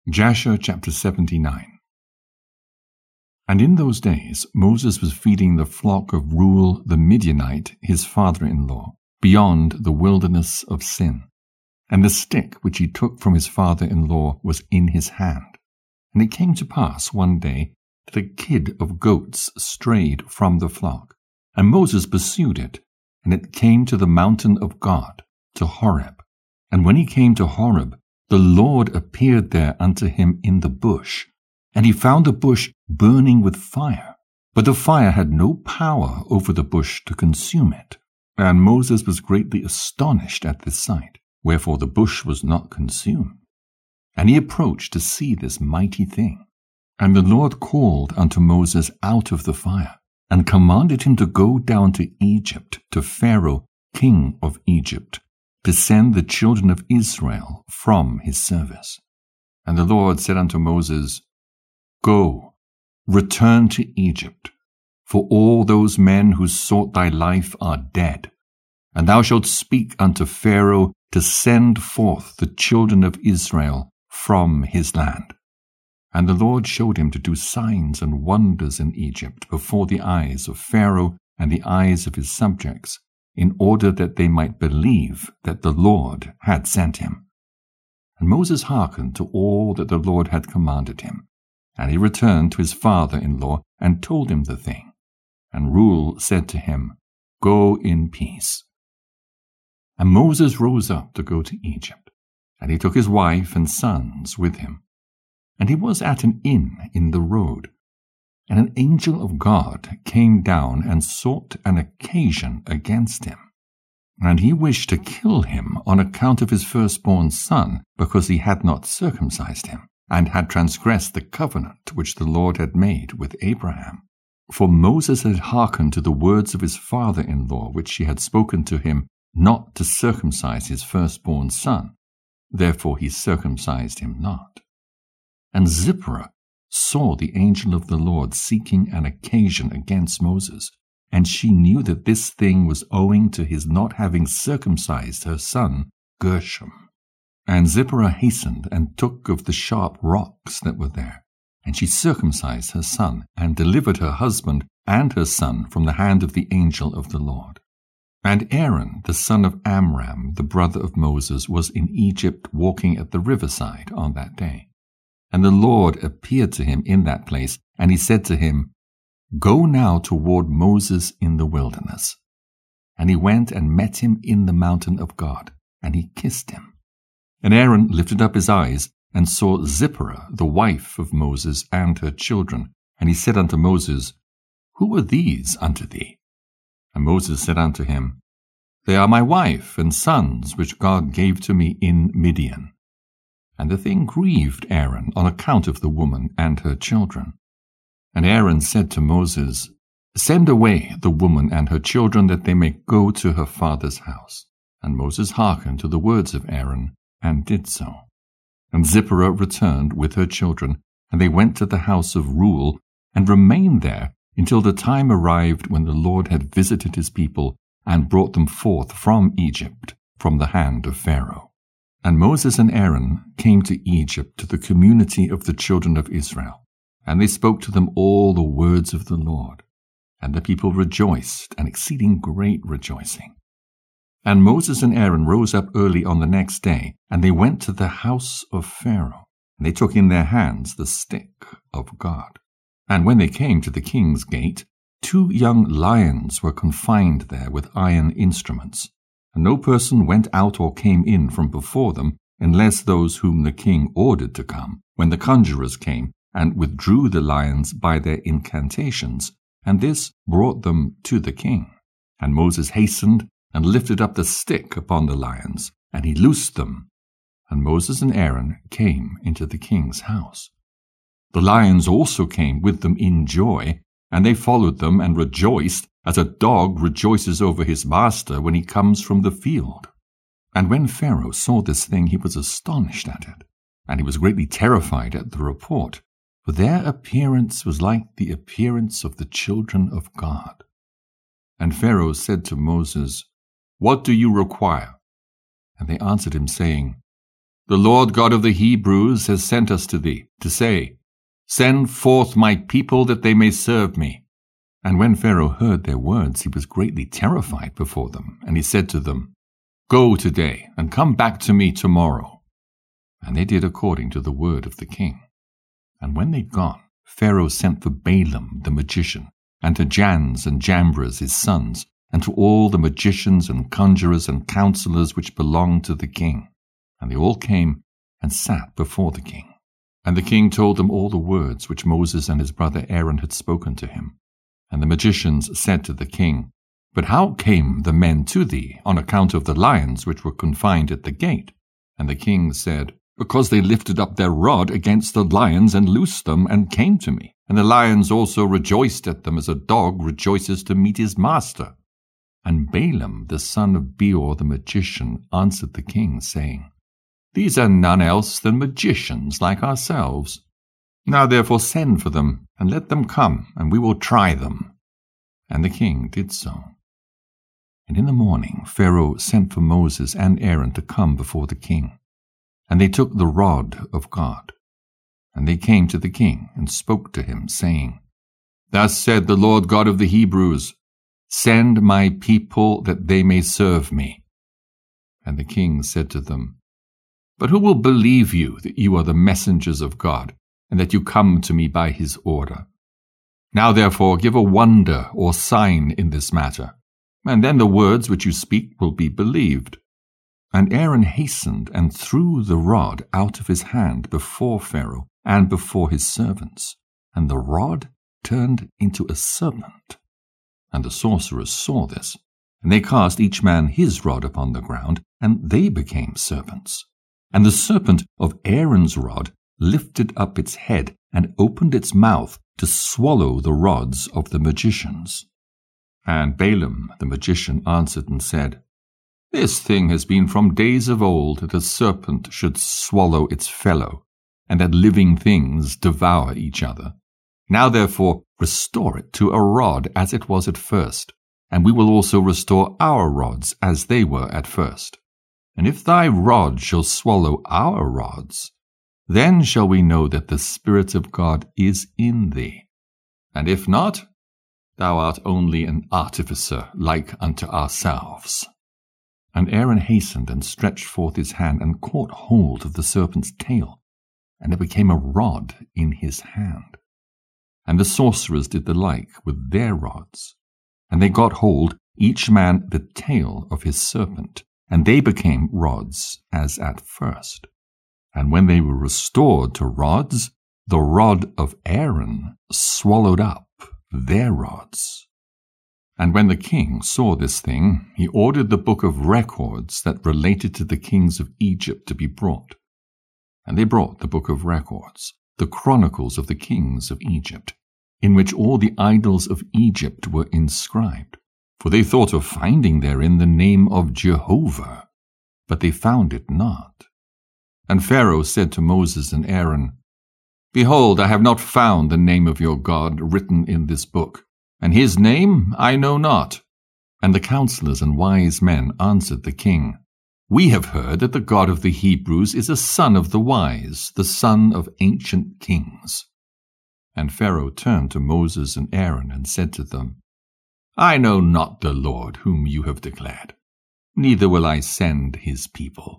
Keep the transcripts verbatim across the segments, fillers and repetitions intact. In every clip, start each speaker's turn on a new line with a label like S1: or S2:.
S1: Jasher chapter seventy-nine. And in those days Moses was feeding the flock of Reuel the Midianite, his father-in-law, beyond the wilderness of Sin. And the stick which he took from his father-in-law was in his hand. And it came to pass one day that a kid of goats strayed from the flock. And Moses pursued it, and it came to the mountain of God, to Horeb. And when he came to Horeb, the Lord appeared there unto him in the bush, and he found the bush burning with fire, but the fire had no power over the bush to consume it. And Moses was greatly astonished at this sight, wherefore the bush was not consumed. And he approached to see this mighty thing. And the Lord called unto Moses out of the fire, and commanded him to go down to Egypt, to Pharaoh, king of Egypt, to send the children of Israel from his service. And the Lord said unto Moses, Go, return to Egypt, for all those men who sought thy life are dead. And thou shalt speak unto Pharaoh to send forth the children of Israel from his land. And the Lord showed him to do signs and wonders in Egypt before the eyes of Pharaoh and the eyes of his subjects, in order that they might believe that the Lord had sent him. And Moses hearkened to all that the Lord had commanded him. And he returned to his father-in-law and told him the thing. And Reuel said to him, Go in peace. And Moses rose up to go to Egypt, and he took his wife and sons with him. And he was at an inn in the road. And an angel of God came down and sought an occasion against him. And he wished to kill him on account of his firstborn son, because he had not circumcised him, and had transgressed the covenant which the Lord had made with Abraham. For Moses had hearkened to the words of his father-in-law, which he had spoken to him, not to circumcise his firstborn son. Therefore he circumcised him not. And Zipporah saw the angel of the Lord seeking an occasion against Moses, and she knew that this thing was owing to his not having circumcised her son Gershom. And Zipporah hastened and took of the sharp rocks that were there, and she circumcised her son, and delivered her husband and her son from the hand of the angel of the Lord. And Aaron, the son of Amram, the brother of Moses, was in Egypt walking at the riverside on that day. And the Lord appeared to him in that place, and he said to him, Go now toward Moses in the wilderness. And he went and met him in the mountain of God, and he kissed him. And Aaron lifted up his eyes, and saw Zipporah, the wife of Moses, and her children. And he said unto Moses, Who are these unto thee? And Moses said unto him, They are my wife and sons, which God gave to me in Midian. And the thing grieved Aaron on account of the woman and her children. And Aaron said to Moses, Send away the woman and her children, that they may go to her father's house. And Moses hearkened to the words of Aaron, and did so. And Zipporah returned with her children, and they went to the house of Reuel, and remained there until the time arrived when the Lord had visited his people, and brought them forth from Egypt, from the hand of Pharaoh. And Moses and Aaron came to Egypt to the community of the children of Israel, and they spoke to them all the words of the Lord. And the people rejoiced, an exceeding great rejoicing. And Moses and Aaron rose up early on the next day, and they went to the house of Pharaoh, and they took in their hands the stick of God. And when they came to the king's gate, two young lions were confined there with iron instruments. And no person went out or came in from before them, unless those whom the king ordered to come, when the conjurers came, and withdrew the lions by their incantations, and this brought them to the king. And Moses hastened, and lifted up the stick upon the lions, and he loosed them. And Moses and Aaron came into the king's house. The lions also came with them in joy, and they followed them and rejoiced, as a dog rejoices over his master when he comes from the field. And when Pharaoh saw this thing, he was astonished at it, and he was greatly terrified at the report, for their appearance was like the appearance of the children of God. And Pharaoh said to Moses, What do you require? And they answered him, saying, "The Lord God of the Hebrews has sent us to thee, to say, Send forth my people that they may serve me." And when Pharaoh heard their words, he was greatly terrified before them, and he said to them, "Go today, and come back to me tomorrow." And they did according to the word of the king. And when they'd gone, Pharaoh sent for Balaam the magician, and to Jans and Jambres his sons, and to all the magicians and conjurers and counselors which belonged to the king. And they all came and sat before the king. And the king told them all the words which Moses and his brother Aaron had spoken to him. And the magicians said to the king, "But how came the men to thee on account of the lions which were confined at the gate?" And the king said, "Because they lifted up their rod against the lions and loosed them and came to me. And the lions also rejoiced at them as a dog rejoices to meet his master." And Balaam the son of Beor the magician answered the king, saying, "These are none else than magicians like ourselves. Now therefore send for them, and let them come, and we will try them." And the king did so. And in the morning Pharaoh sent for Moses and Aaron to come before the king. And they took the rod of God. And they came to the king, and spoke to him, saying, "Thus said the Lord God of the Hebrews, Send my people that they may serve me." And the king said to them, "But who will believe you that you are the messengers of God, and that you come to me by his order? Now therefore give a wonder or sign in this matter, and then the words which you speak will be believed." And Aaron hastened and threw the rod out of his hand before Pharaoh and before his servants, and the rod turned into a serpent. And the sorcerers saw this, and they cast each man his rod upon the ground, and they became serpents. And the serpent of Aaron's rod lifted up its head and opened its mouth to swallow the rods of the magicians. And Balaam the magician answered and said, "This thing has been from days of old, that a serpent should swallow its fellow, and that living things devour each other. Now therefore restore it to a rod as it was at first, and we will also restore our rods as they were at first. And if thy rod shall swallow our rods, then shall we know that the Spirit of God is in thee. And if not, thou art only an artificer like unto ourselves." And Aaron hastened and stretched forth his hand and caught hold of the serpent's tail, and it became a rod in his hand. And the sorcerers did the like with their rods. And they got hold, each man the tail of his serpent, and they became rods as at first. And when they were restored to rods, the rod of Aaron swallowed up their rods. And when the king saw this thing, he ordered the book of records that related to the kings of Egypt to be brought. And they brought the book of records, the chronicles of the kings of Egypt, in which all the idols of Egypt were inscribed. For they thought of finding therein the name of Jehovah, but they found it not. And Pharaoh said to Moses and Aaron, "Behold, I have not found the name of your God written in this book, and his name I know not." And the counselors and wise men answered the king, "We have heard that the God of the Hebrews is a son of the wise, the son of ancient kings." And Pharaoh turned to Moses and Aaron and said to them, "I know not the Lord whom you have declared, neither will I send his people."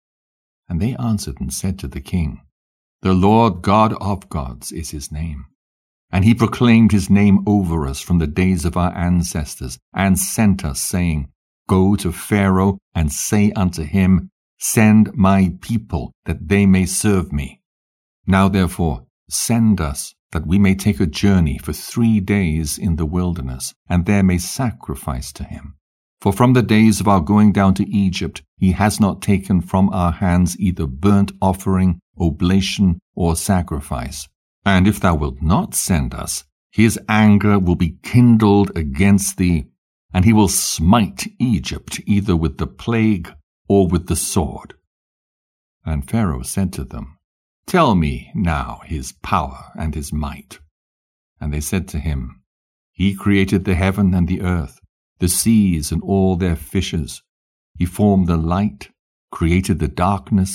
S1: And they answered and said to the king, "The Lord God of gods is his name. And he proclaimed his name over us from the days of our ancestors, and sent us, saying, Go to Pharaoh, and say unto him, Send my people, that they may serve me. Now therefore send us, that we may take a journey for three days in the wilderness, and there may sacrifice to him. For from the days of our going down to Egypt, he has not taken from our hands either burnt offering, oblation, or sacrifice. And if thou wilt not send us, his anger will be kindled against thee, and he will smite Egypt either with the plague or with the sword." And Pharaoh said to them, "Tell me now his power and his might." And they said to him, "He created the heaven and the earth, the seas and all their fishes. He formed the light, created the darkness,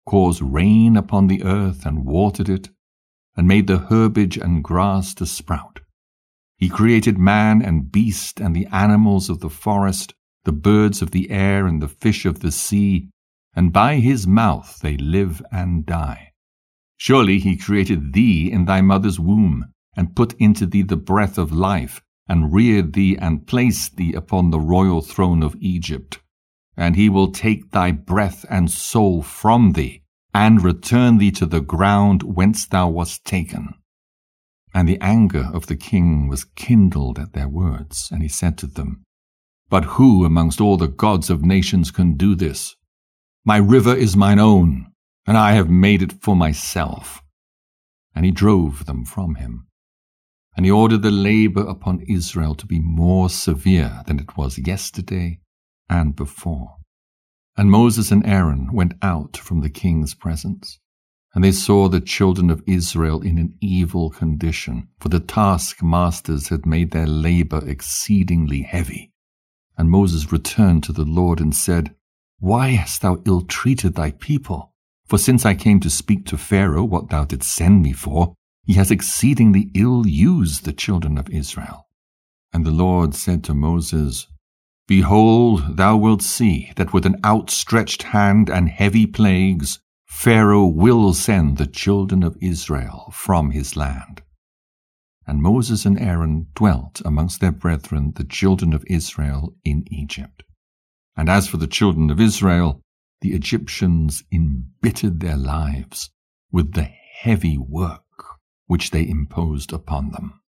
S1: caused rain upon the earth and watered it, and made the herbage and grass to sprout. He created man and beast and the animals of the forest, the birds of the air and the fish of the sea, and by his mouth they live and die. Surely he created thee in thy mother's womb, and put into thee the breath of life, and reared thee and placed thee upon the royal throne of Egypt. And he will take thy breath and soul from thee, and return thee to the ground whence thou wast taken. And the anger of the king was kindled at their words, and he said to them, But who amongst all the gods of nations can do this? My river is mine own, and I have made it for myself. And he drove them from him. And he ordered the labor upon Israel to be more severe than it was yesterday and before. And Moses and Aaron went out from the king's presence, and they saw the children of Israel in an evil condition, for the taskmasters had made their labor exceedingly heavy. And Moses returned to the Lord and said, Why hast thou ill-treated thy people? For since I came to speak to Pharaoh what thou didst send me for, he has exceedingly ill-used the children of Israel. And the Lord said to Moses, Behold, thou wilt see that with an outstretched hand and heavy plagues, Pharaoh will send the children of Israel from his land. And Moses and Aaron dwelt amongst their brethren, the children of Israel, in Egypt. And as for the children of Israel, the Egyptians embittered their lives with the heavy work which they imposed upon them.